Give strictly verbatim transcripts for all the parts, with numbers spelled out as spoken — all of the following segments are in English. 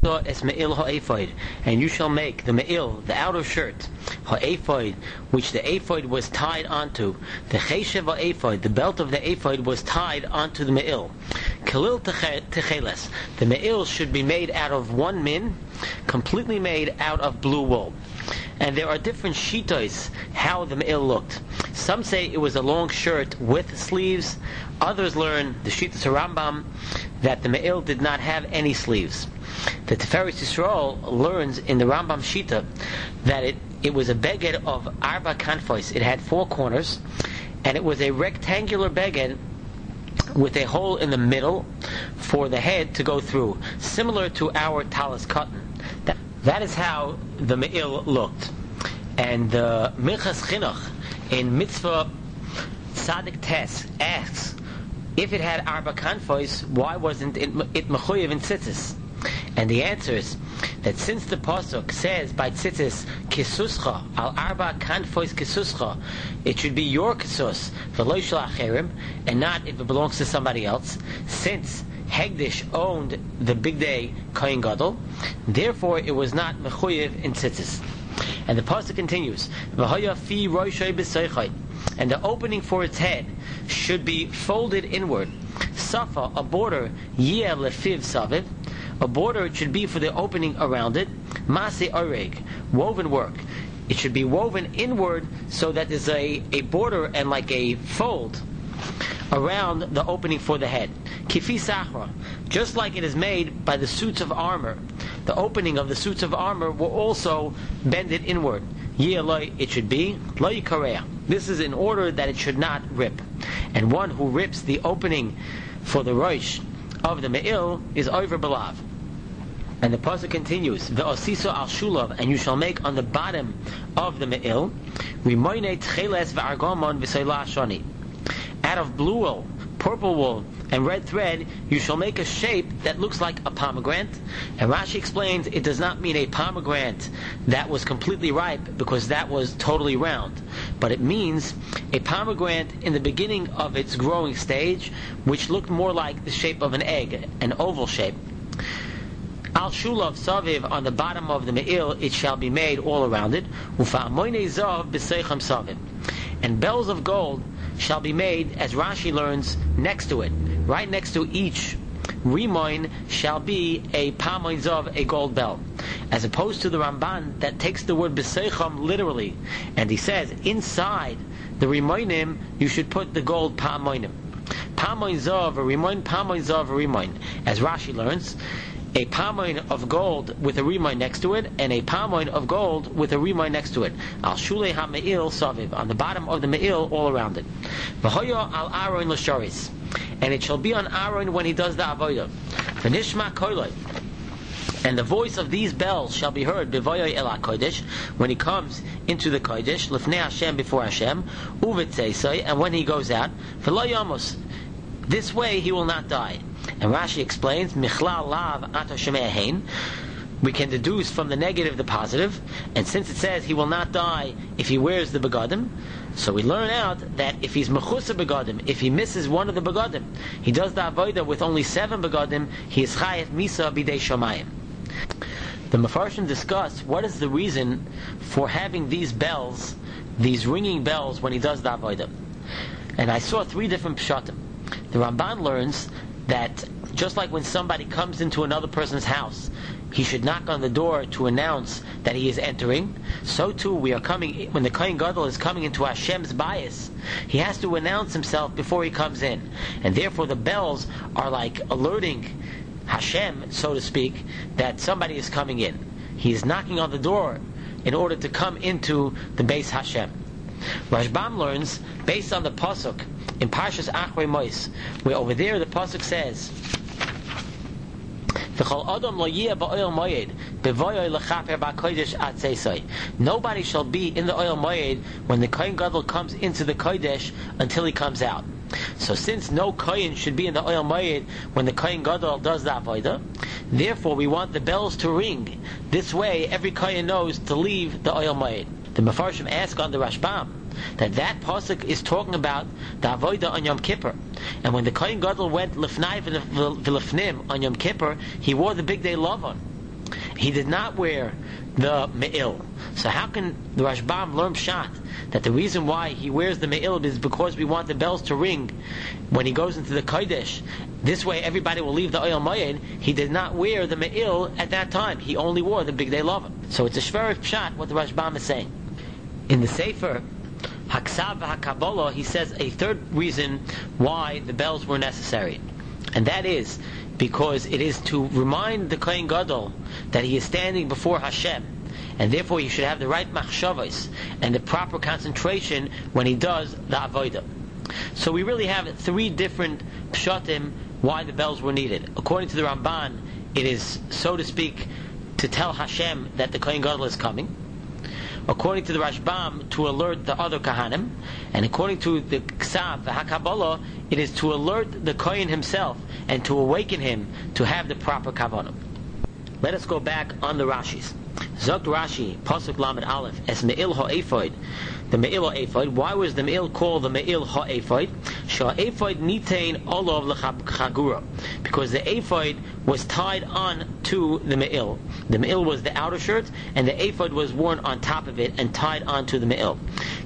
V'tisa es me'il ha'ephod, and you shall make the me'il, the outer shirt, ha'ephod, which the ephod was tied onto. The cheshev ha'ephod, the belt of the ephod was tied onto the me'il. Kalil techeles, the me'il should be made out of one min, completely made out of blue wool. And there are different shitos how the me'il looked. Some say it was a long shirt with sleeves. Others learn, the shitas Rambam, that the me'il did not have any sleeves. The Tiferes Yisrael learns in the Rambam Shita that it, it was a beged of arba kanfos. It had four corners, and it was a rectangular beged with a hole in the middle for the head to go through, similar to our talis cotton. That, that is how the me'il looked. And the Minchas Chinuch in Mitzvah Tzadik Tes asks, if it had arba kanfos, why wasn't it, it mechuyev in tzitzis? And the answer is that since the pasuk says by tzitzis kisuscha al arba kanfos kisuscha, it should be your kisus v'lo shel acherim, and not if it belongs to somebody else. Since Hegdish owned the big day Kohen Gadol, therefore it was not mechuyev in tzitzis. And the pasuk continues, v'haya fi roishay b'seichai, and the opening for its head should be folded inward. Safa, a border, yeh lefiv saviv, a border it should be for the opening around it. Mase oreg, woven work. It should be woven inward so that there's a, a border and like a fold around the opening for the head. Kifi sachra, just like it is made by the suits of armor. The opening of the suits of armor will also bend it inward. Yeh it should be lo yikareah. This is in order that it should not rip. And one who rips the opening for the roish of the me'il is over belav. And the pasuk continues, ve'osiso al shulav, and you shall make on the bottom of the me'il, rimoine tcheles v'argomon v'soila shoni. Out of blue wool, purple wool, and red thread, you shall make a shape that looks like a pomegranate. And Rashi explains it does not mean a pomegranate that was completely ripe, because that was totally round. But it means a pomegranate in the beginning of its growing stage, which looked more like the shape of an egg, an oval shape. Al shulav saviv, on the bottom of the me'il, it shall be made all around it. Ufa'amoinei zav b'seicham saviv. And bells of gold shall be made, as Rashi learns, next to it. Right next to each rimoin shall be a pamoin zav, a gold bell. As opposed to the Ramban that takes the word b'seicham literally, and he says inside the rimoinim you should put the gold pamoinim. Pamoin zav, a rimoin, pamoin zav, a rimoin. As Rashi learns, a pamoin of gold with a rimoin next to it, and a pamoin of gold with a rimoin next to it. Al shulei ha-me'il saviv, on the bottom of the me'il, all around it. V'hoyo al Aaron l'sharis, and it shall be on Aaron when he does the avodah. V'nishma koiloi, and the voice of these bells shall be heard b'voyoi el ha-kodesh, when he comes into the kodesh, l'fnei Hashem, before Hashem, u'v'tzeisai, and when he goes out, v'lo yamos, this way he will not die. And Rashi explains, Michlal lav ata shemei hein. We can deduce from the negative the positive, and since it says he will not die if he wears the begadim, so we learn out that if he's mechusa begadim, if he misses one of the begadim, he does the avodah with only seven begadim, he is chayev misa bidei shamayim. The Mefarshim discuss what is the reason for having these bells, these ringing bells, when he does the avodah. And I saw three different pshatim. The Ramban learns that just like when somebody comes into another person's house, he should knock on the door to announce that he is entering, so too we are coming, when the Kohen Gadol is coming into Hashem's bias, he has to announce himself before he comes in. And therefore the bells are like alerting Hashem, so to speak, that somebody is coming in. He is knocking on the door in order to come into the Beis Hashem. Rashbam learns, based on the pasuk in Parshas Achrei Mos, where over there the pasuk says, nobody shall be in the oil moed when the Kohen Gadol comes into the Kodesh until he comes out. So since no Kohen should be in the oil moed when the Kohen Gadol does the avodah, therefore we want the bells to ring. This way every Kohen knows to leave the oil moed. The Mefarshim ask on the Rashbam that that pasuk is talking about the avodah on Yom Kippur, and when the Kohen Gadol went lefnai v'lefnim on Yom Kippur, he wore the big day lavon. he did not wear the me'il. So how can the Rashbam learn pshat that the reason why he wears the me'il is because we want the bells to ring when he goes into the Kodesh? This way everybody will leave the Oyel Moed. He did not wear the me'il at that time. He only wore the Bigdei Lava. So it's a shverik pshat what the Rashbam is saying. In the Sefer Haksav HaKabbalah, he says a third reason why the bells were necessary, and that is because it is to remind the Kohen Gadol that he is standing before Hashem, and therefore he should have the right machshavos and the proper concentration when he does the avodah. So we really have three different pshatim why the bells were needed. According to the Ramban, it is, so to speak, to tell Hashem that the Kohen Gadol is coming. According to the Rashbam, to alert the other Kahanim, and according to the Ksav, the HaKabbalah, it is to alert the Kohen himself and to awaken him to have the proper Kavanah. Let us go back on the Rashis. Zok Rashi, Pasuk Lamed Aleph, Es Me'il HaEphod, the Me'il HaEphod. Why was the Me'il called the Me'il HaEphod? Sha'Ephod Nitain Olav L'Chagura, because the Ephod was tied on to the Me'il. The Me'il was the outer shirt, and the Ephod was worn on top of it and tied onto the Me'il.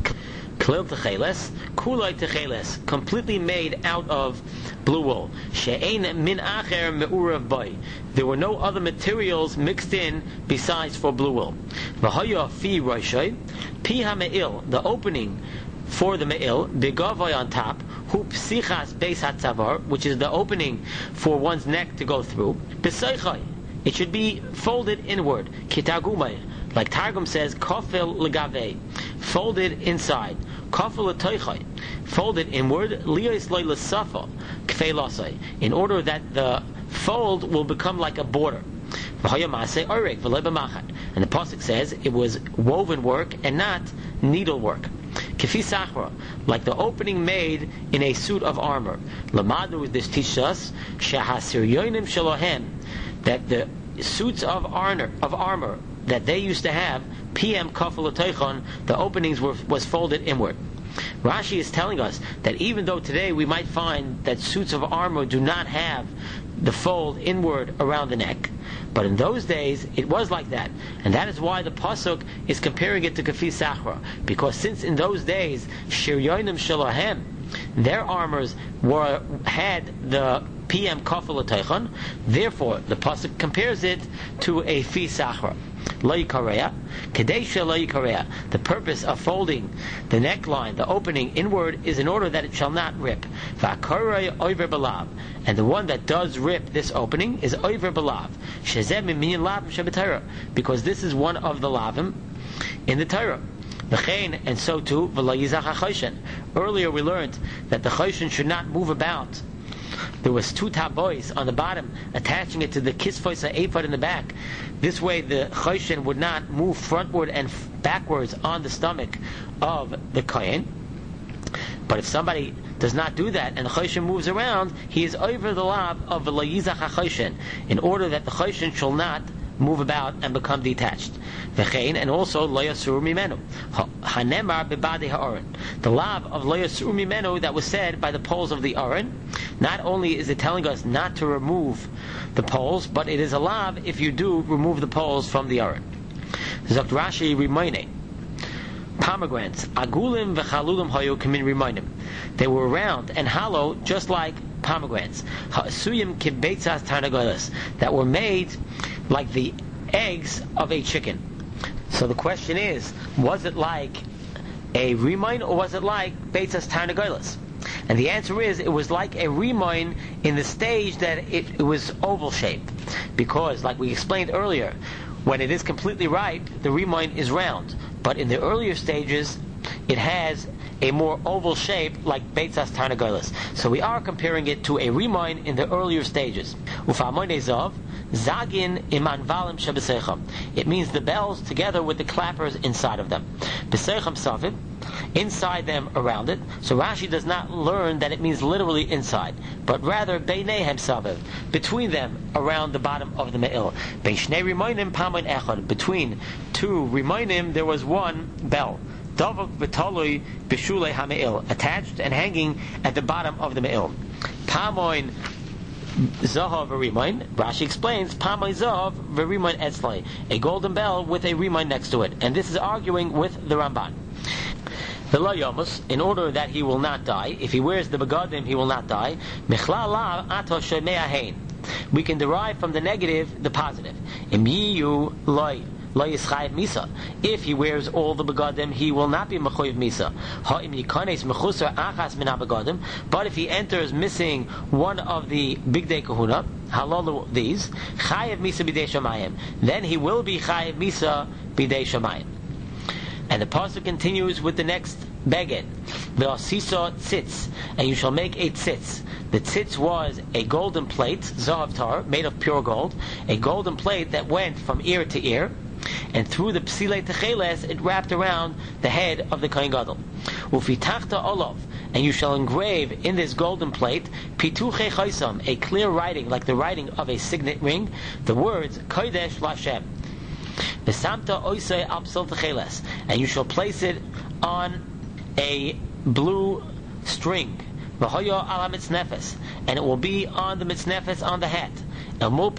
Klil Techeles, Kulai Techeles, completely made out of blue wool. She'ein min acher me'urav bay. There were no other materials mixed in besides for blue wool. V'haya fi roshai, pi ha'me'il, the opening for the me'il, begavoy on top, hu psichas beis hatzavar, which is the opening for one's neck to go through. B'seichai, it should be folded inward. Kitagumay, like Targum says, kofel legavei, folded inside. Kofel letoichai, folded inward. Liyos loy lesafa, kfei lasai, in order that the fold will become like a border. And the pasuk says it was woven work and not needlework. Kifi sachra, like the opening made in a suit of armor. Lamadu, this teaches us shehasiryonim shalohem, that the suits of armor of armor that they used to have, P M kafel atoichon, the openings were was folded inward. Rashi is telling us that even though today we might find that suits of armor do not have the fold inward around the neck, but in those days it was like that, and that is why the pasuk is comparing it to kafi sachra, because since in those days shiryonim shalahem, their armors were had the P M kafel atoichon, therefore the pasuk compares it to a fi sachra. The purpose of folding the neckline, the opening inward, is in order that it shall not rip. And the one that does rip this opening is oiver belav, because this is one of the lavim in the Torah. And so too, earlier we learned that the choshen should not move about. There was two tabois on the bottom attaching it to the kisfois ephod in the back. This way the choshen would not move frontward and f- backwards on the stomach of the kohen. But if somebody does not do that and the choshen moves around, he is over the lav of the layizach ha-choshen, in order that the choshen shall not move about and become detached. V'chein, and also lo yasur mimenu hanemar bebadi ha'aron, the lav of lo yasur mimenu that was said by the poles of the aron. Not only is it telling us not to remove the poles, but it is a lav if you do remove the poles from the aron. Zokt Rashi Rimoine, pomegranates agulim v'chalulim hayu kamin rimoinim, they were round and hollow just like pomegranates. Ha'asuyim kibeitzas tarnagolas, that were made like the eggs of a chicken. So the question is, was it like a rimoin or was it like beitzas tarnagolas? And the answer is, it was like a rimoin in the stage that it, it was oval shaped, because like we explained earlier, when it is completely ripe, the rimoin is round, but in the earlier stages it has a more oval shape like beitzas tarnagolas. So we are comparing it to a rimoin in the earlier stages. Ufamoinezov Zagin iman valim shebeseicham. It means the bells together with the clappers inside of them. Beseicham savim, inside them, around it. So Rashi does not learn that it means literally inside, but rather beineihem saviv, between them, around the bottom of the me'il. Beishnei rimoinim pamoin echad, between two rimoinim there was one bell. Davok v'talui b'shulei ha'me'il, attached and hanging at the bottom of the me'il. Pamoin Zahav v'rimain. Rashi explains, Pamay zahav v'rimain etzlai, a golden bell with a rimain next to it. And this is arguing with the Ramban. The Lo Yamus, in order that he will not die, if he wears the begadim, he will not die. Michlala ato shemei hein. We can derive from the negative the positive. Im yiyu loy. Misa. If he wears all the begadim, he will not be mechoyev misa. But if he enters missing one of the bigdei kahuna, halalu these, chayev misa bidei shamayim, then he will be chayev misa bidei shamayim. And the pasuk continues with the next beged, ve'asisa tzitz, and you shall make a tzitz. The tzitz was a golden plate, zahav tar, made of pure gold, a golden plate that went from ear to ear. And through the psilei techeles, it wrapped around the head of the kohen gadol. Ufitachta olav, and you shall engrave in this golden plate pituche chaisam, a clear writing like the writing of a signet ring, the words kodesh lashem. Besamta oisei al psil techeles, and you shall place it on a blue string. V'hoyo ala mitznefes, and it will be on the mitznefes on the hat. Before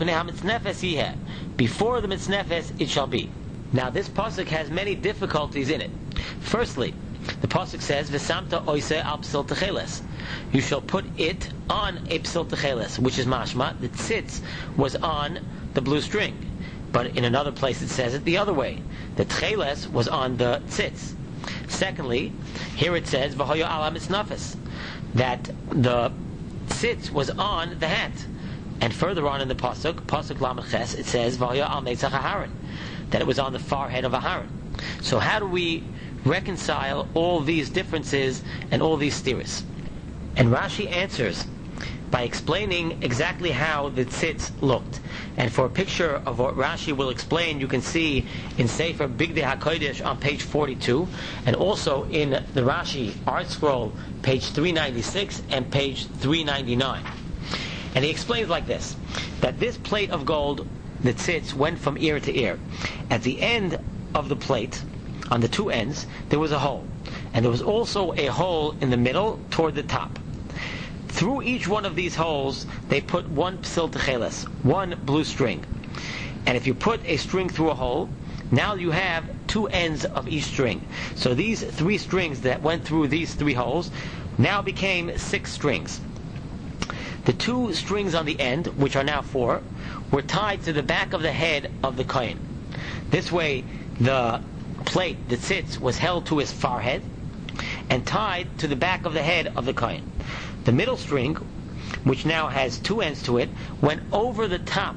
the mitznefes it shall be. Now this pasuk has many difficulties in it. Firstly, the pasuk says, "V'samta oise al psil techeles." You shall put it on a psil techeles, which is mashma. The tzitz was on the blue string, but in another place it says it the other way. The techeles was on the tzitz. Secondly, here it says, "V'hoyo ala mitznefes," that the tzitz was on the hat. And further on in the pasuk, pasuk lamed ches, it says Vaya al meitzach Aharon, that it was on the forehead of Aharon. So how do we reconcile all these differences and all these steers? And Rashi answers by explaining exactly how the tzitz looked. And for a picture of what Rashi will explain, you can see in Sefer Bigdei HaKodesh on page forty-two, and also in the Rashi Art Scroll, page three ninety-six and page three ninety-nine. And he explains like this, that this plate of gold, the tzitz, went from ear to ear. At the end of the plate, on the two ends, there was a hole. And there was also a hole in the middle toward the top. Through each one of these holes, they put one psil techeles, one blue string. And if you put a string through a hole, now you have two ends of each string. So these three strings that went through these three holes now became six strings. The two strings on the end, which are now four, were tied to the back of the head of the kohen. This way, the plate, the tzitz, was held to his forehead and tied to the back of the head of the kohen. The middle string, which now has two ends to it, went over the top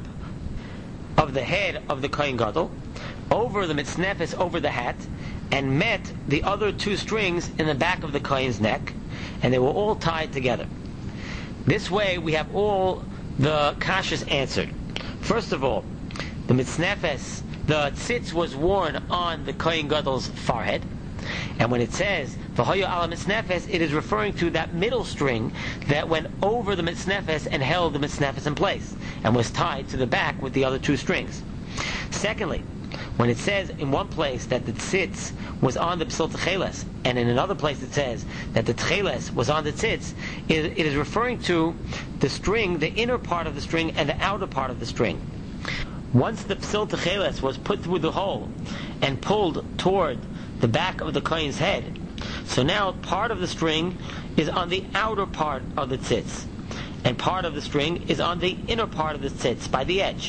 of the head of the kohen gadol, over the mitznefes, over the hat, and met the other two strings in the back of the kohen's neck, and they were all tied together. This way we have all the kashas answered. First of all, the mitznefes, the tzitz was worn on the kohen gadol's forehead, and when it says v'hoyo ala mitznefes, it is referring to that middle string that went over the mitznefes and held the mitznefes in place, and was tied to the back with the other two strings. Secondly, when it says in one place that the tzitz was on the psil techeles, and in another place it says that the techeles was on the tzitz, it, it is referring to the string, the inner part of the string and the outer part of the string. Once the psil techeles was put through the hole and pulled toward the back of the kohen's head, so now part of the string is on the outer part of the tzitz, and part of the string is on the inner part of the tzitz by the edge.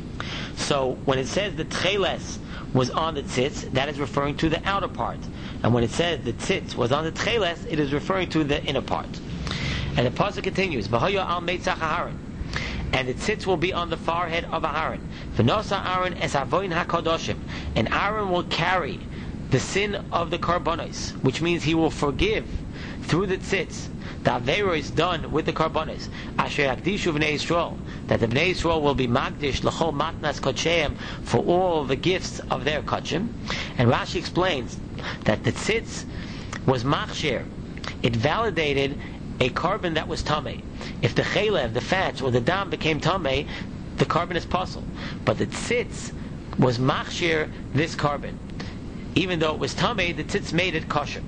So when it says the techeles was on the tzitz, that is referring to the outer part. And when it says the tzitz was on the techeles, it is referring to the inner part. And the pasuk continues, V'hoyo al meitzach Aharon, and the tzitz will be on the forehead of Aharon. V'nosa Aaron es avoin hakadoshim, and Aaron will carry the sin of the karbonos, which means he will forgive through the tzitz the avera is done with the karbonos. Asher yakdishu v'nei Yisrael, that the Bnei Yisrael will be magdish l'chol matnas kodsheim, for all the gifts of their kodshim. And Rashi explains that the tzitz was machshir. It validated a carbon that was tamei. If the chelev, the fats, or the dam became tamei, the carbon is puzzle. But the tzitz was machshir this carbon. Even though it was tamei, the tzitz made it kosher.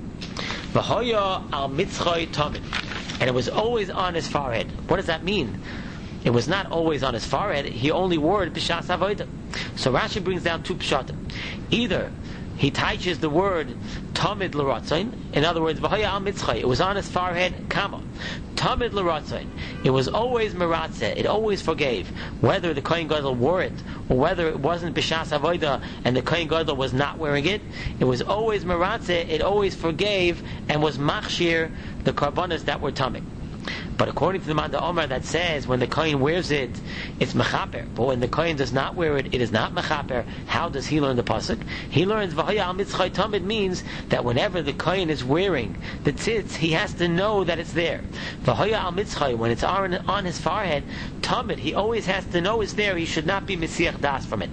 V'hoya al mitzchay tamid, and it was always on his forehead. What does that mean? it was not always on his forehead. He only wore it b'shas avodah. So Rashi brings down two pshatim. Either he touches the word tamid l'ratzain, in other words, v'haya al mitzchay, it was on his forehead, kama. Tamid l'ratzain, it was always meratzeh, it always forgave, whether the Kohen Gadol wore it, or whether it wasn't b'shas avodah, and the Kohen Gadol was not wearing it, it was always meratzeh, it always forgave, and was machshir the karbanos that were tamid. But according to the Manda Omer that says when the Kohen wears it, it's mechaper. But when the Kohen does not wear it, it is not mechaper. How does he learn the pasuk? He learns v'haya al mitzchay tamid means that whenever the Kohen is wearing the tzitz, he has to know that it's there. V'haya al mitzchay, when it's on, on his forehead, tamid, he always has to know it's there. He should not be mesiach das from it.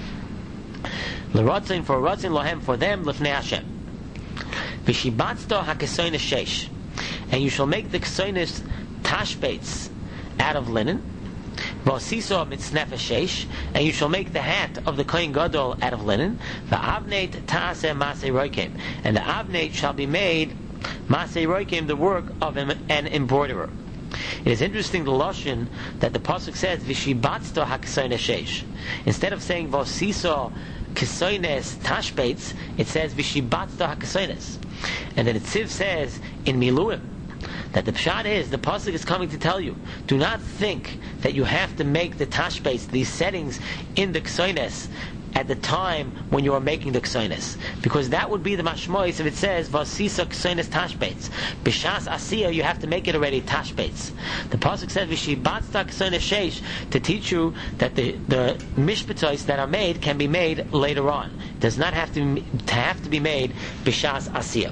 L'ratzin for ratzin lahem for them lifnei Hashem. V'shibatzto hakesoynes sheish, and you shall make the kesoynes tashbates out of linen, v'asiso mitznefesh sheish, and you shall make the hat of the Kohen Gadol out of linen, v'avneit ta'aseh masei roikim, and the avneit shall be made masei roikim, the work of an embroiderer. It is interesting the lashon that the pasuk says v'shibatzto hakesoynes sheish. Instead of saying v'asiso kesoynes tashbates, it says v'shibatzto hakesoynes, and then the Tziv says in Miluim that the pshat is, the pasuk is coming to tell you, do not think that you have to make the tashbais, these settings in the ksoines, at the time when you are making the ksoines, because that would be the mashmois if it says vasisa ksoines tashbais. B'shas asiya, you have to make it already tashbais. The pasuk says v'shibatzta ksoines sheish, to teach you that the the mishpatos that are made can be made later on. It does not have to to have to be made b'shas asiya.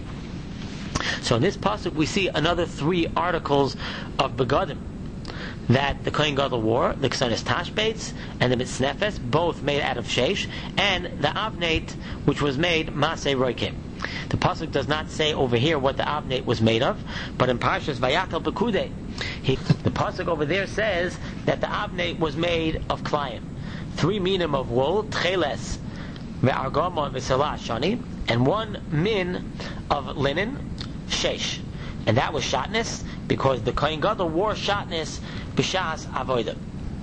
So in this pasuk we see another three articles of begadim that the Kohen Gadol wore, the ksones tashbates and the mitznefes, both made out of sheish, and the avneit, which was made masei roikim. The pasuk does not say over here what the avneit was made of, but in Parshas Vayakhel Pekudei, the pasuk over there says that the avneit was made of klayim, three minim of wool, tcheles, ve'argamon, ve'salah shani, and one min of linen, sheish, and that was shatnez, because the Kohen Gadol wore shatnez b'shas avodah.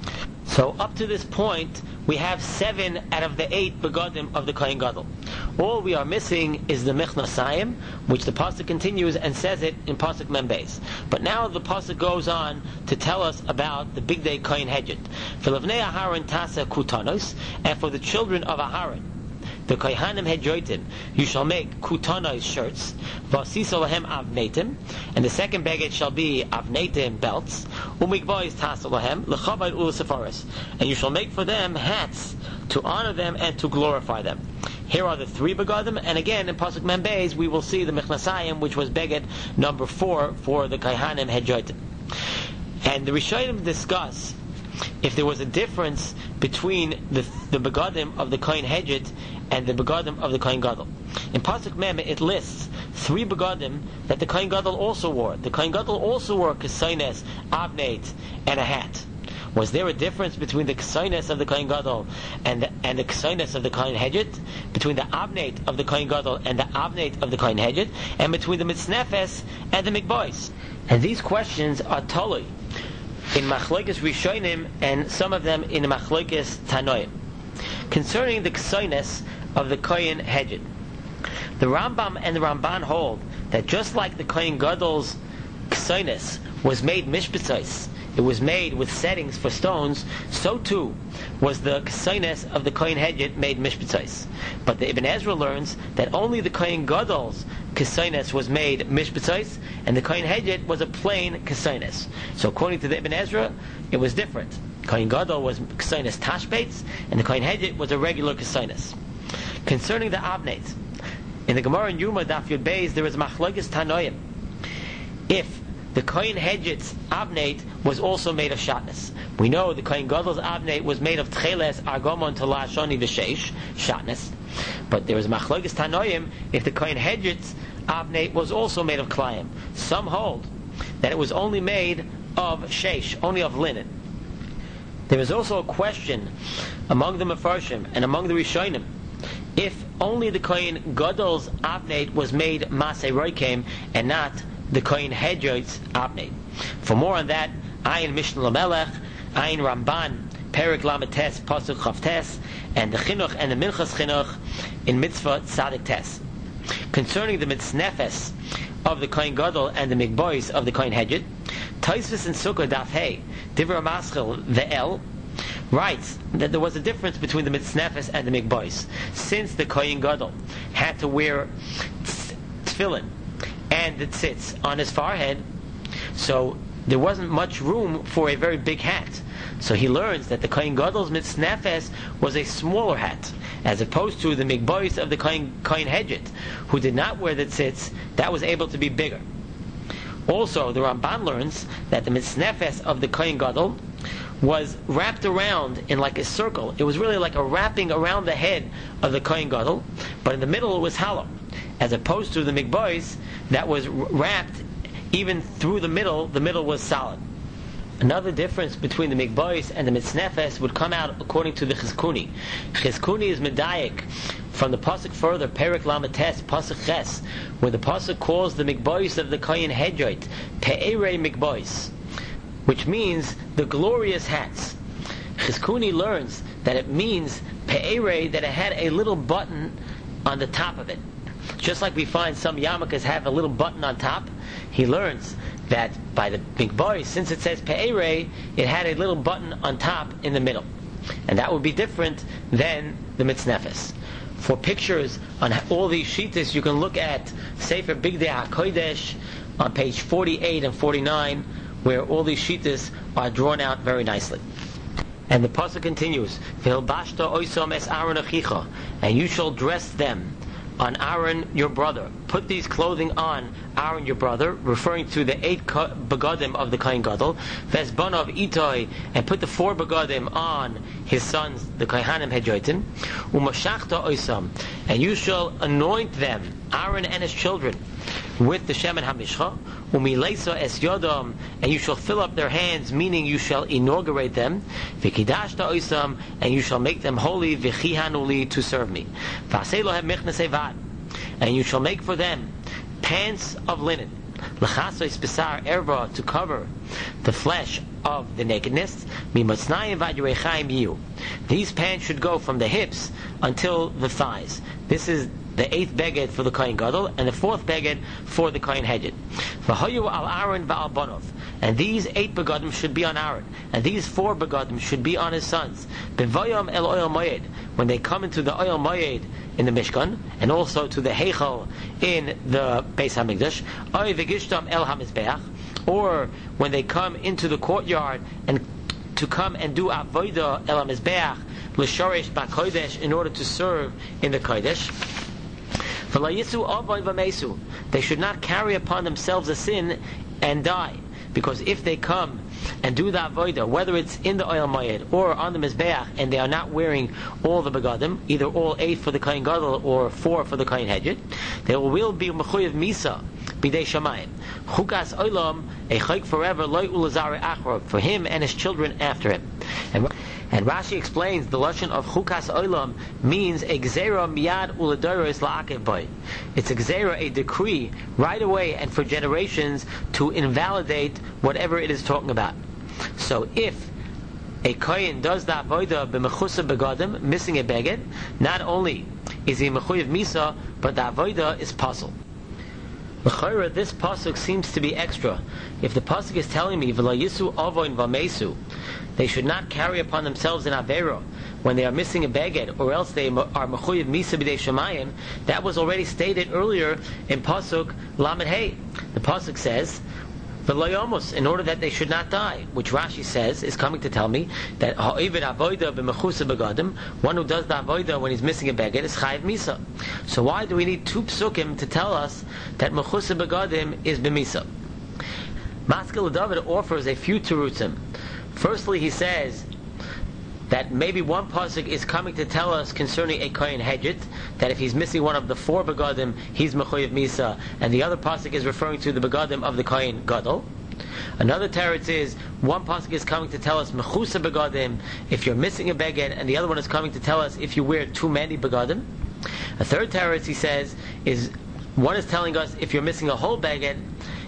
So up to this point, we have seven out of the eight begadim of the Kohen Gadol. All we are missing is the mechnasayim, which the pasuk continues and says it in pasuk Mem Beis. But now the pasuk goes on to tell us about the big day Kohen Hedjit. V'levnei Aharon tasa kutanos, and for the children of Aharon, the Kohanim Hedjoitim, you shall make kutanos shirts, v'asiso lahem avneitim, and the second beged shall be avneitim belts, umikvois tasa lahem lechavod u'lesefaris, and you shall make for them hats to honor them and to glorify them. Here are the three begadim, and again in pasuk Mem Beis we will see the mechnasayim, which was beged number four for the Kohanim Hedjoitim. And the Rishonim discuss if there was a difference between the the begadim of the Kohen Hedjit and the begadim of the Kohen Gadol. In pasuk Mem it lists three begadim that the Kohen Gadol also wore. The Kohen Gadol also wore kesoines, avneit, and a hat. Was there a difference between the kesoines of the Kohen Gadol and the, and the kesoines of the Kohen Hedjit? Between the avneit of the Kohen Gadol and the avneit of the Kohen Hedjit? And between the mitznefes and the mikbois? And these questions are totally in Machlokes Rishonim, and some of them in Machlokes Tanoim, concerning the kesoines of the Kohen Hedjit. The Rambam and the Ramban hold that just like the Kohen Gadol's kesoines was made mishpatzos, it was made with settings for stones, so too was the kesoines of the Kohen Hedjit made mishpatzos. But the Ibn Ezra learns that only the Kohen Gadol's kesoines was made mishpatzos, and the Kohen Hedjit was a plain kesoines. So according to the Ibn Ezra, it was different. Kohen Gadol was kesoines tashbates, and the Kohen Hedjit was a regular kesoines. Concerning the avneit, in the Gemara in Yuma Daf Yud Beis there is machlokes tanoim if the Kohen Hedjit's avneit was also made of shatnez. We know the Kohen Gadol's avneit was made of tcheles, argomon, tolah, shoni, v'sheish, shatnez. But there is machlokes tanoim if the Kohen Hedjit's avneit was also made of klayim. Some hold that it was only made of sheish, only of linen. There is also a question among the Mefarshim and among the Rishonim if only the Kohen Gadol's avneit was made masei roikim and not the Kohen Hedjit's avneit. For more on that, Ayin Mishnah Lamelech, Ein Ramban, Perik Lamed Tes, Pasuk Chav Tes, and the Chinuch and the Minchas Chinuch in Mitzvah Tzadik Tes. Concerning the Mitznefes of the Kohen Gadol and the Migbois of the Kohen Hedjit, Tosfos in Sukkah Daf Hey, Divrei Maschil Ve'el, writes that there was a difference between the Mitznefes and the Migbois. Since the Kohen Gadol had to wear tefillin and the tzitz on his forehead, so there wasn't much room for a very big hat. So he learns that the Kohen Gadol's Mitznefes was a smaller hat, as opposed to the Migbois of the Kohen, Kohen Hedjit, who did not wear the tzitz, that was able to be bigger. Also, the Ramban learns that the Mitznefes of the Kohen Gadol was wrapped around in like a circle. It was really like a wrapping around the head of the Kohen Gadol, but in the middle it was hollow, as opposed to the Migbois that was wrapped even through the middle, the middle was solid. Another difference between the Migbois and the Mitznefes would come out according to the Chizkuni. Chizkuni is medayik from the pasuk further, Perik Lamed Tes, pasuk Ches, where the pasuk calls the Migbois of the Kohen Hedjot Pe'erei Migbois, which means the glorious hats. Chizkuni learns that it means Pe'erei, that it had a little button on the top of it. Just like we find some yarmulkes have a little button on top, he learns that by the Migbois, since it says Pe'erei, it had a little button on top in the middle. And that would be different than the Mitznefes. For pictures on all these shittas, you can look at Sefer Bigdei HaKodesh on page forty-eight and forty-nine, where all these shittas are drawn out very nicely. And the pasuk continues, V'hilbashta oisom es Aaron achicha, and you shall dress them on Aaron your brother. Put these clothing on Aaron your brother, referring to the eight begadim of the Kohen Gadol. Vesbanov itoi, and put the four begadim on his sons, the Kohanim Hedjotim. Umashachta oisam, and you shall anoint them, Aaron and his children, with the Shemen HaMishcha. Umileisa es yodam, and you shall fill up their hands, meaning you shall inaugurate them. V'kidashta oisam, and you shall make them holy, v'chihanuli, to serve me. V'asei lohem mechnesei vad, and you shall make for them pants of linen, l'chasois besar erva, to cover the flesh of the nakedness. Mimatznayim vad yerechaim yiu. These pants should go from the hips until the thighs. This is the eighth beged for the Kohen Gadol, and the fourth beged for the Kohen Hedjit. V'hayu al Aaron v'al banov, and these eight begadim should be on Aaron, and these four begadim should be on his sons. B'vayam el oil moed, when they come into the oil moed in the Mishkan, and also to the Heichal in the Beis Hamikdash, oy v'gishtam el hamizbeach, or when they come into the courtyard and to come and do avodah el hamizbeach l'shorish b'kodesh, in order to serve in the kodesh. They should not carry upon themselves a sin and die, because if they come and do the avodah, whether it's in the oil mayed or on the mizbeach, and they are not wearing all the begadim, either all eight for the Kohen Gadol or four for the Kohen Hedjit, they will be mechuyev misa b'dei shamayim. Chukas olam, a chayk forever, loy ulazare achrob, for him and his children after him. And And Rashi explains the lashon of chukas olam means a gzera miyad uladoros la'akev boy. It's a gzera, a decree, right away and for generations, to invalidate whatever it is talking about. So if a kohen does the avodah b'mechusa begadim, missing a beged, not only is he mechuyev misa, but the avodah is puzzle. L'chayra, this pasuk seems to be extra. If the pasuk is telling me v'la yisu avoin v'mesu, they should not carry upon themselves an avera when they are missing a beged, or else they are mechuyev misa b'dei shamayim, that was already stated earlier in pasuk lamed hey. The pasuk says v'layomos, in order that they should not die, which Rashi says is coming to tell me that ha'ovid avodah b'mechusa begadim, one who does the avodah when he's missing a beged, is chayiv misa. So why do we need two psukim to tell us that mechusa begadim is b'misa? Maskil David offers a few terutzim. Firstly, he says that maybe one pasuk is coming to tell us concerning a Kohen Hedjit, that if he's missing one of the four begadim, he's mechuyev misa, and the other pasuk is referring to the begadim of the Kohen Gadol. Another teretz is, one pasuk is coming to tell us mechusa begadim, if you're missing a beged, and the other one is coming to tell us if you wear too many begadim. A third teretz, he says, is one is telling us if you're missing a whole beged,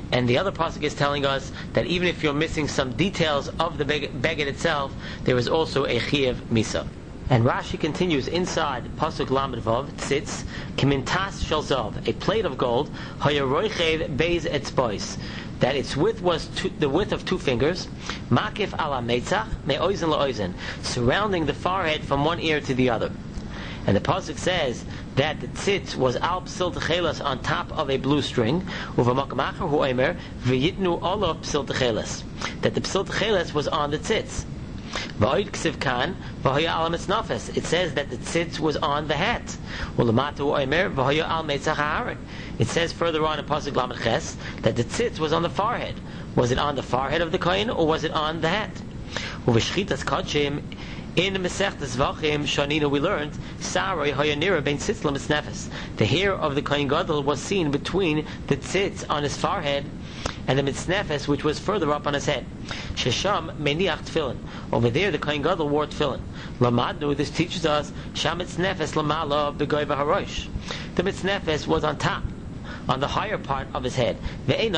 And the other pasuk is telling us that even if you're missing some details of the beged itself, there is also a chiyuv misa. And Rashi continues inside pasuk Lamed Vav tzitz kimintas shel zav, a plate of gold, hayaroichev beis etzbois, that its width was two, the width of two fingers, makif ala meitzach me'oizen la'oizen, surrounding the forehead from one ear to the other. And the pasuk says that the tzitz was al psil techelas, on top of a blue string, uvamakamachar hu omer v'yitnu olav psil techelas, that the psil techelas was on the tzitz. V'oid ksiv kan v'hoya al mitznafes, it says that the tzitz was on the hat. Ulamatu omer v'hoya al meitzach ha'aron, it says further on in pasuk Lamed Ches that the tzitz was on the forehead. Was it on the forehead of the kohen, or was it on the hat? Uv'shchitas kodshim, in Masechtas Zvachim Shanina we learned Sarai Hayanira ben Tzitzlam Mitznefes, the hair of the Kohen Gadol was seen between the tzitz on his forehead and the mitznefes, which was further up on his head. Shesham meniach tefillin, over there the Kohen Gadol wore tefillin. Lamadnu, this teaches us Sham mitznefes lamala begoy v'harosh, the mitznefes was on top, on the higher part of his head. It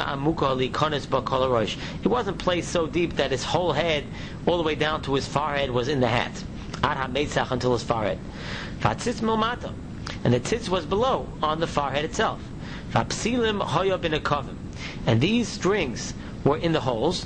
wasn't placed so deep that his whole head, all the way down to his forehead, was in the hat. Until his forehead. And the tzitz was below, on the forehead itself. And these strings were in the holes,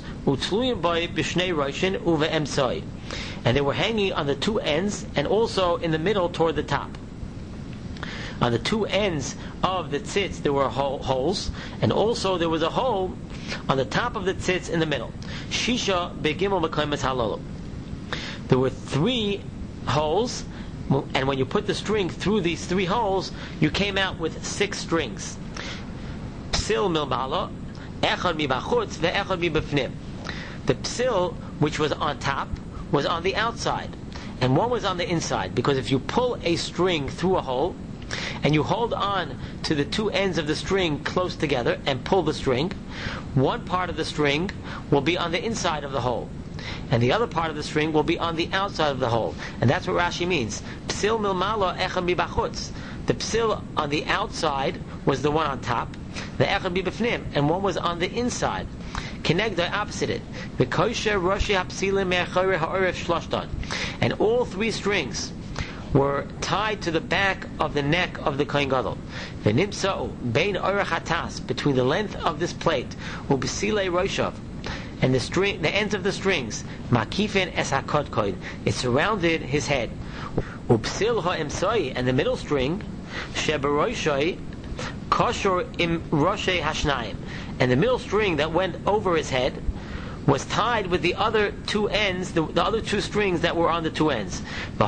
and they were hanging on the two ends, and also in the middle toward the top. On the two ends of the tzitz there were hole, holes, and also there was a hole on the top of the tzitz in the middle. Shisha begimel mekaymes halolo. There were three holes, and when you put the string through these three holes, you came out with six strings. Psil milmala, echad mibachutz, ve'echad mibafnim. The psil, which was on top, was on the outside, and one was on the inside, because if you pull a string through a hole, and you hold on to the two ends of the string close together and pull the string, one part of the string will be on the inside of the hole, and the other part of the string will be on the outside of the hole. And that's what Rashi means. Psil milmala echad mibachutz. The psil on the outside was the one on top, the echad mibafnim, and one was on the inside. Kenegda, opposite it. The kosher roshi hapsilim me'achore ha'oref shloshtan, and all three strings were tied to the back of the neck of the Kohen Gadol. V'nimsa'u bein orach hatas, between the length of this plate, u'b'silei roshav, and the string, the ends of the strings, makifen es hakodkoid, it surrounded his head. U'b'sil ha'emsoi, and the middle string, sheberoshoi koshor im roshei hashnayim, and the middle string that went over his head was tied with the other two ends, the, the other two strings that were on the two ends.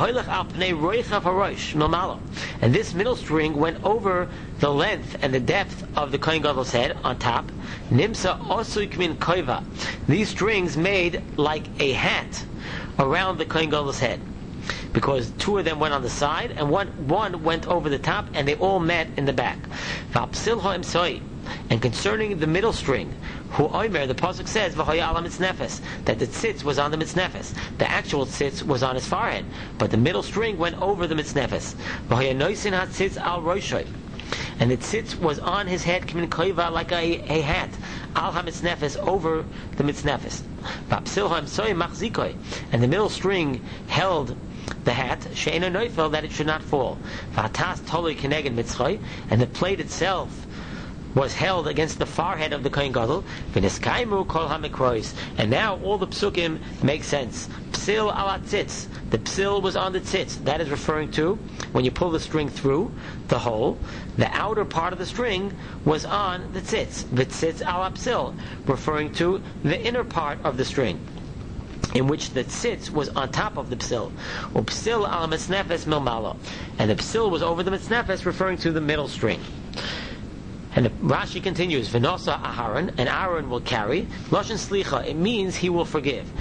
And this middle string went over the length and the depth of the Kohen Gadol's head on top. Nimsa osuk min koiva. These strings made like a hat around the Kohen Gadol's head, because two of them went on the side and one one went over the top, and they all met in the back. And concerning the middle string, Hu Omer, the pasuk says, "V'hoya ala mitznefes," that the tzitz was on the mitznefes. The actual tzitz was on his forehead, but the middle string went over the mitznefes. V'hoya noisin hatzitz al roshoy, and the tzitz was on his head, k'min koiva, like a, a hat, al hamitznefes, over the mitznefes. V'apsil ha'emsoy machzikoy, and the middle string held the hat, she'ena noifel, that it should not fall. V'atas toloi keneged mitzchoy, and the plate itself was held against the forehead of the Kohen Gadol. V'niskaimu kol hamikrois, and now all the psukim make sense. Psil ala tzitz, the psil was on the tzitz. That is referring to when you pull the string through the hole, the outer part of the string was on the tzitz. V'tzitz ala psil, referring to the inner part of the string, in which the tzitz was on top of the psil. Upsil ala mitznefes milmalo, and the psil was over the mitznefes, referring to the middle string. And the Rashi continues, V'nosa Aharon, and Aaron will carry. Loshen Slicha, it means he will forgive.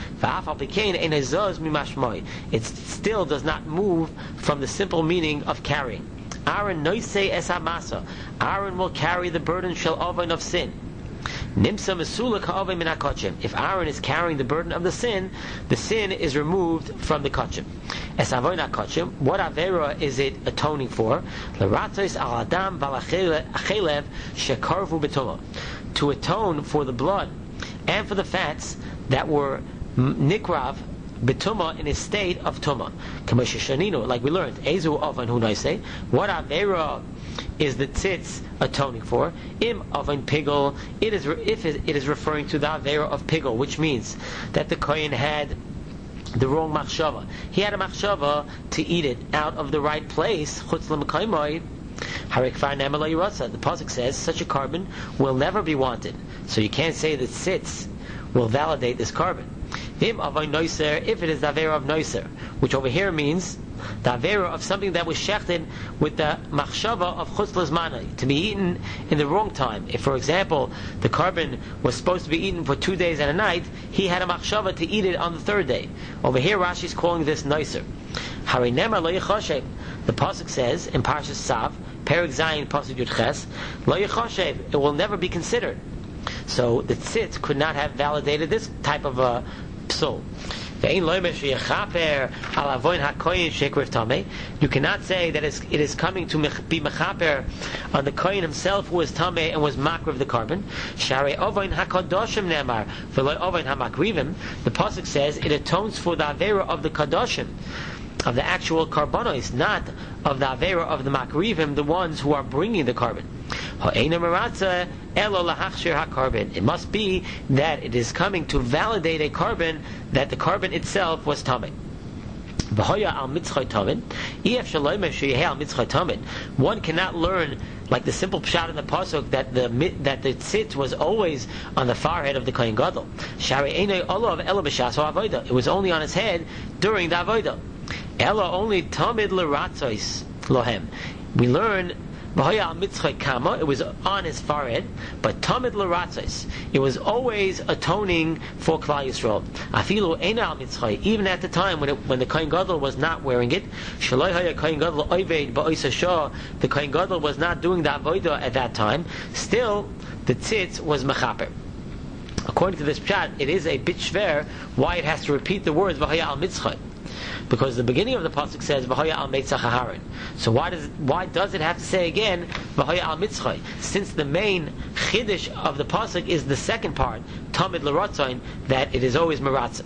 It still does not move from the simple meaning of carrying. Aaron noisei es hamasa, Aaron will carry the burden shel oven of sin. Nimsa mesula ka'ovei min hakochim. If Aaron is carrying the burden of the sin, the sin is removed from the kochim. Es avoin hakochim, what avera is it atoning for? L'ratzos al adam v'al achelev shekarvu b'tumah, to atone for the blood and for the fats that were nikrav betuma in a state of tuma. Like we learned, Ezu oven hu noisei. What avera is the tzitz atoning for? Im oven pigel. It is if it is referring to the avera of pigel, which means that the kohen had the wrong machshava. He had a machshava to eat it out of the right place. Chutz l'mekaymai. The pasuk says such a carbon will never be wanted. So you can't say that tzitz will validate this carbon. If it is the avera of noiser, which over here means the avera of something that was shechted with the machshava of chutz l'zmanai, to be eaten in the wrong time. If, for example, the carbon was supposed to be eaten for two days and a night, he had a machshava to eat it on the third day. Over here, Rashi is calling this noiser. The pasuk says in Parshas Sav, Perek Zayin, pasuk Yud Ches, lo yichashev, it will never be considered. So the tzitz could not have validated this type of a psul. You cannot say that it is coming to be mechaper on the kohen himself who was tameh and was makriv the carbon. The pasuk says it atones for the avera of the kadoshim, of the actual karbonos, not of the avera of the makrivim, the ones who are bringing the carbon. It must be that it is coming to validate a carbon that the carbon itself was tameh. One cannot learn like the simple pshat in the pasuk that the that the tzitz was always on the forehead of the kohen gadol. It was only on his head during the avodah. Ella only tamid l'ratzos lohem. We learn it was on his forehead, but tamid l'ratzos. It was always atoning for Klal Yisrael. Afilu eina al mitzchay. Even at the time when it, when the kohen gadol was not wearing it, shaloi haya kohen gadol oived ba'oisa shah. The kohen gadol was not doing the avodah at that time. Still, the tzitz was mechaper. According to this pshat, it is a bit shver why it has to repeat the words v'haya al mitzchay. Because the beginning of the pasuk says v'haya al meitzach haharon. So why does why does it have to say again v'haya al mitzchay? Since the main chiddush of the pasuk is the second part, tamid l'ratzayin, that it is always meratzah.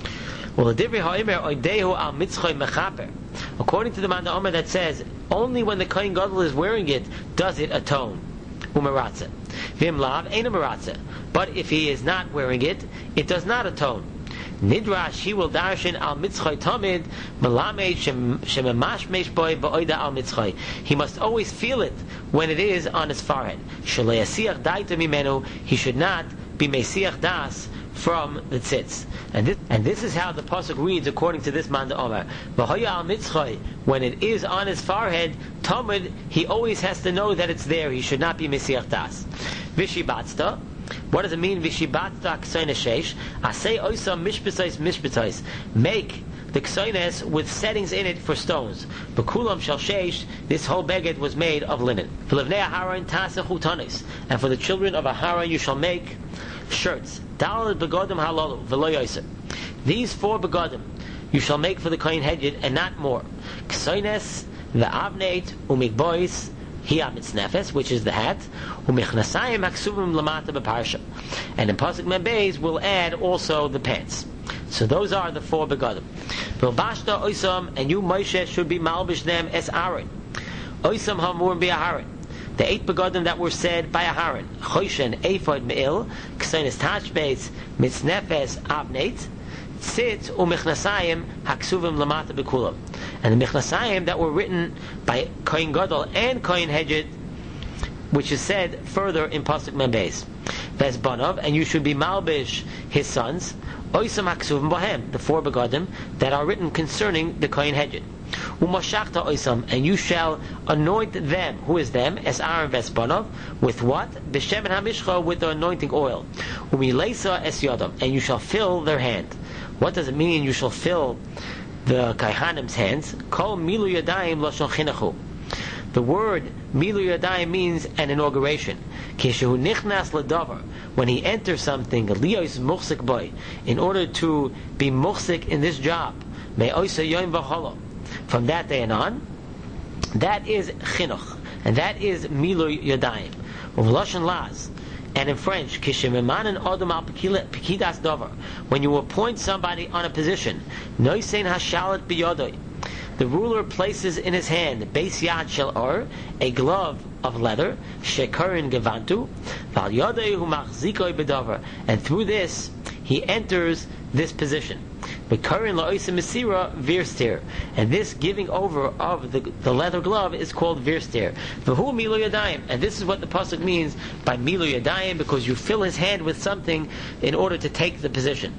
Well, the divrei ha'omer oidehu al mitzchay mechaper. According to the man Omer that says only when the kohen gadol is wearing it does it atone umeratzah. Vim lav eina meratzah. But if he is not wearing it, it does not atone. Nidrash, he will darshan al mitzchay tamid melamed shememashmesh boy ba'oida al mitzchay. He must always feel it when it is on his forehead. Shalei asiach daita mimenu. He should not be mesiach das from the tzitz. And this, and this is how the pasuk reads according to this man the Omer. V'hoya al mitzchay. When it is on his forehead, tamid, he always has to know that it's there. He should not be mesiach das. Vishibatzta. What does it mean? Vishibatzta k'soines sheish. Asay oisam mishbetais mishbetais. Make the k'soines with settings in it for stones. B'kulam shel sheish. This whole beged was made of linen. V'levnei aharon taseh chutanis. And for the children of Aharon you shall make shirts. Daled begodim halalu v'lo yosef. These four begodim you shall make for the kohen hedjid and not more. K'soines v'avneit umikbois. Hiyamitznefes, which is the hat, umichnasayim haksuvim lamata beparsha, and in pasuk membeis we'll add also the pants. So those are the four begadim. V'lbashta oisam, and you Moshe should be malbish them as Aaron. Oisam hamurim be'Aharon. The eight begadim that were said by Aharon: Choshen, Ephod, Me'il, K'soines Tashbeis, Mitznefes, Avneit, Tzitz umichnasayim haksuvim lamata bekulam. And the michnasayim that were written by Kohen Gadol and Kohen Hedjed, which is said further in pasuk membeis. Vesbanov, and you should be malbish his sons. Oisam haksuvim bohem, the four begadim that are written concerning the Kohen Hedjed. Umashachta oisam, and you shall anoint them. Who is them? As Aaron Vesbanov. With what? B'shem and hamishcha, with the anointing oil. Umileisa es yodam, and you shall fill their hand. What does it mean? You shall fill the kaihanim's hands. Kol milu yadayim lashon chinuchu. The word milu yadayim means an inauguration. Kishehu nichnas ladavar, when he enters something, liyos muchsik boy, in order to be muchsik in this job. Me'oisa yoim v'cholo. From that day and on, that is chinuch, and that is milu yadayim. Uvlashon laz. And in French, Kishimimanan Odom al Pekidas Dover, when you appoint somebody on a position, Noisein Hashalat Biyodoi, the ruler places in his hand Beis Yad Shel Or, a glove of leather, Shekarin Gevantu, Val Yodei Hu Machzikoi Bedover, and through this he enters this position. Bekarin La'osim Mesira Virstir, and this giving over of the, the leather glove is called Virstir. V'hu Milu Yadayim, and this is what the pasuk means by Milu Yadayim, because you fill his hand with something in order to take the position.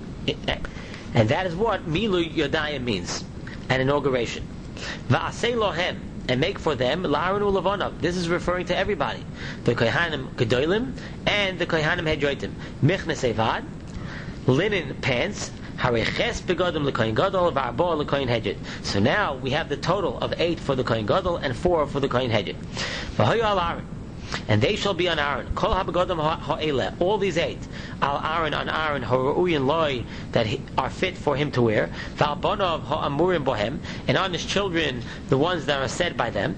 And that is what Milu Yadayim means. An inauguration. Va'asei lohem, and make for them la'aron u'levonav. This is referring to everybody. The kohanim gedolim and the kohanim hedyotim. Michnes evad, linen pants. Hareches begodim l'kohen gadol va'arbo l'kohen hedjit. So now we have the total of eight for the kohen gadol and four for the kohen hedjit. V'hoyu al Aaron, and they shall be on Aaron. Kol habegodim ha'ele, all these eight, al Aaron on Aaron, ha'ru'uyin loy, that he, are fit for him to wear. Va'albonov ha'amurim bohem, and on his children, the ones that are said by them.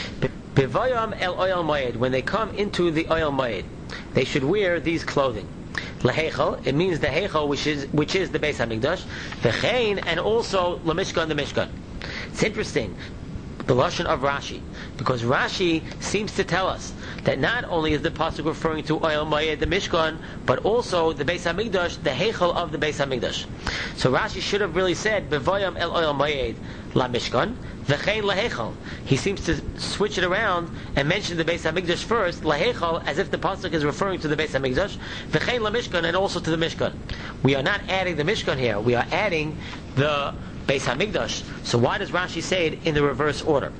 B'voyam el oil moed, when they come into the oil moed, they should wear these clothing. Lehechel, it means the Hechel, which is which is the Beis Hamikdash, V'chein, and also Lamishkan, the Mishkan. It's interesting, the lashon of Rashi, because Rashi seems to tell us that not only is the pasuk referring to Oil Moed, the Mishkan, but also the Beis Hamikdash, the Hechel of the Beis Hamikdash. So Rashi should have really said Bevoyam el Oil Moed la Mishkan, V'chein lahechel. He seems to switch it around and mention the Beis Hamikdash first, lahechel, as if the pasuk is referring to the Beis Hamikdash, V'chein la Mishkan, and also to the Mishkan. We are not adding the Mishkan here. We are adding the Beis Hamikdash. So why does Rashi say it in the reverse order?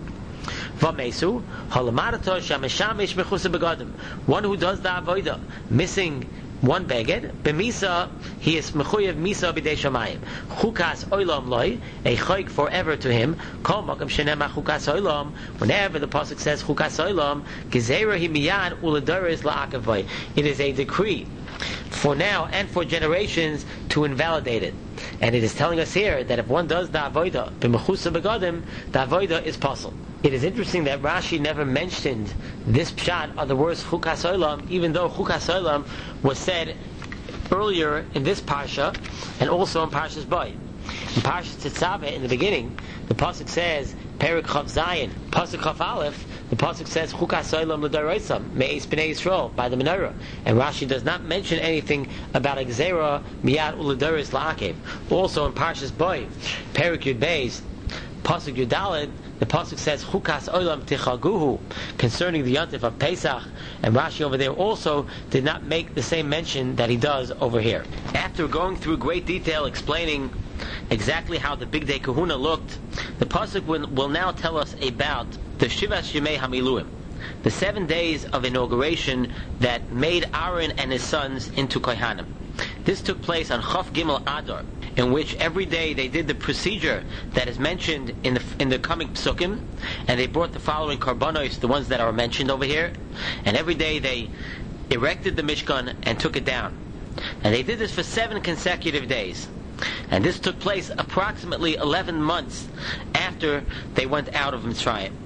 V'mesu halamarato shameshamish mechusa begadim. One who does the avodah, missing one beged, b'misa, he is mechuyev misa b'dei shamayim. Chukas olam loy, a chayk forever to him. Kol makam shenema chukas olam. Whenever the pasuk says chukas olam, gezerah hi miyad uledaris la'akavoy. It is a decree for now and for generations to invalidate it. And it is telling us here that if one does the avodah b'mechusa begadim, the avodah is possible. It is interesting that Rashi never mentioned this pshat of the words Chukas Olam, even though Chukas Olam was said earlier in this parsha and also in Parshas Bo. In Parshas Tetzaveh, in the beginning, the pasuk says Perik Chav Zayin, pasuk Chav Aleph. The pasuk says Chukas Olam l'Doraisam Me'es Bnei Yisrael, by the menorah, and Rashi does not mention anything about Gezerah Miyad Uledoris La'akev. Also in Parshas Bo, Perik Yud Beis, pasuk Yudalid, the pasuk says Chukas Olam Tichaguhu, concerning the Yontif of Pesach, and Rashi over there also did not make the same mention that he does over here. After going through great detail explaining exactly how the Big Day Kahuna looked, the pasuk will, will now tell us about the Shivas Shemei Hamiluim, the seven days of inauguration that made Aaron and his sons into Kohanim. This took place on Chof Gimel Adar, in which every day they did the procedure that is mentioned in the in the coming psukim, and they brought the following karbanos, the ones that are mentioned over here, and every day they erected the Mishkan and took it down. And they did this for seven consecutive days. And this took place approximately eleven months after they went out of Mitzrayim.